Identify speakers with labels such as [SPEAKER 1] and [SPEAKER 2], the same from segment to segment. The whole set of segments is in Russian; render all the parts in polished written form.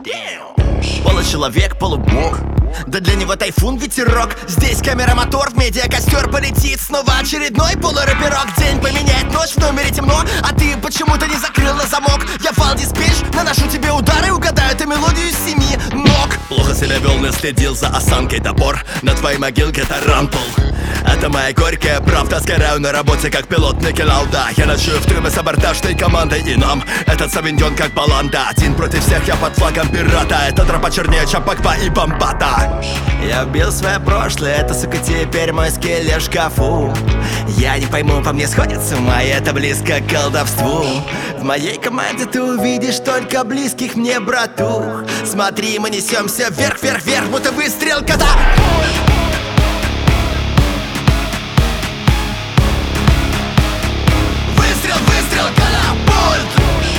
[SPEAKER 1] Получеловек, полубог, да для него тайфун ветерок. Здесь камера, мотор, в медиа костер полетит. Снова очередной полурэперок. День поменяет ночь, в номере темно, а ты почему-то не закрыл на замок. Я фал-диспетч, наношу тебе удары, угадаю ты мелодию из 7 ног. Плохо себя вел, не следил за осанкой, топор на твоей могилке тарантул. Это моя горькая правда, сгораю на работе, как пилот Никелауда. Я ночую в трюме с абордажной командой, и нам этот совиньон как баланда. Один против всех, я под флагом пирата. Это тропа чернее, чем Погба и Бомбата. Я убил свое прошлое, это, сука, теперь мой скелет в шкафу. Я не пойму, по мне сходит с ума, и это близко к колдовству. В моей команде ты увидишь только близких мне братух. Смотри, мы несемся вверх, вверх, вверх, будто выстрел кота. Выстрел, катапульт!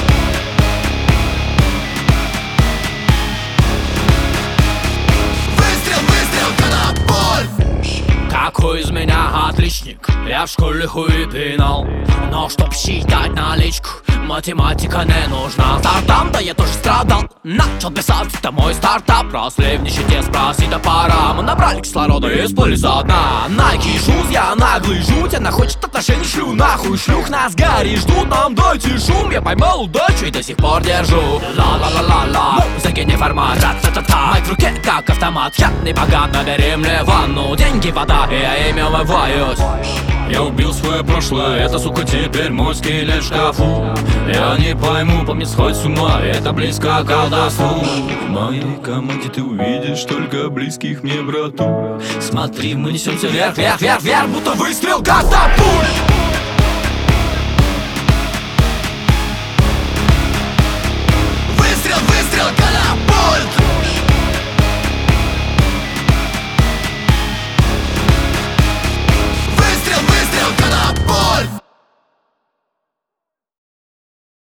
[SPEAKER 1] Выстрел, катапульт!
[SPEAKER 2] Какой из меня отличник, я в школе хуй пинал. Но чтоб считать наличку, математика не нужна. Стартап, да я тоже страдал. Начал писать, это мой стартап. Росли в нищете, спроси, да пора. Мы набрали кислорода и сплыли со дна. Nike и шуз, я наглый жуть. Она хочет отношений, шлю нахуй. Шлюх нас гори ждут, нам дайте шум. Я поймал удачу и до сих пор держу. Ла-ла-ла-ла-ла, музыки не формат. Ра-та-та-та, майк в руке, как автомат. Я не богат, набери мне ванну. Деньги, вода, и я ими умываюсь. Я убил свое прошлое, это, сука, теперь мой скелет в шкафу. Я не пойму, по мне сходит с ума, это близко к колдовству. В моей команде ты увидишь только близких мне брату. Смотри, мы несемся вверх, вверх, вверх, вверх, будто выстрел катапульт.